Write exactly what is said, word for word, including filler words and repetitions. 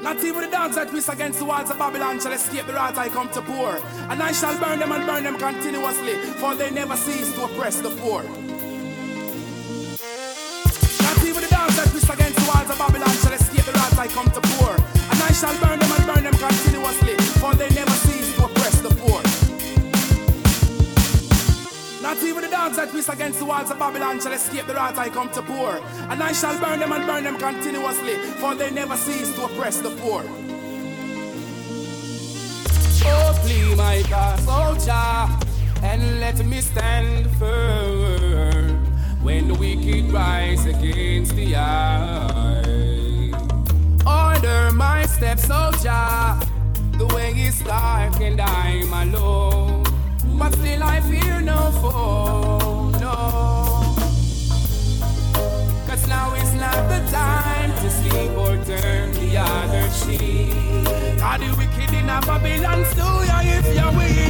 Not even the dogs that twist against the walls of Babylon shall escape the wrath I come to pour. And I shall burn them and burn them continuously, for they never cease to oppress the poor. Not even the dogs that twist against the walls of Babylon shall escape the wrath I come to pour. And I shall burn them and burn them continuously, for they never cease to oppress the poor. Not even the dogs that twist against the walls of Babylon shall escape the wrath I come to pour. And I shall burn them and burn them continuously, for they never cease to oppress the poor. Oh, please, my God, oh Jah, and let me stand firm when the wicked rise against the eye. Order my steps, oh Jah, the way is dark and I'm alone. But still I fear no foe, no. Cause now is not the time to sleep or turn the other cheek. Are the wicked in a Babylon, so yeah, if you're with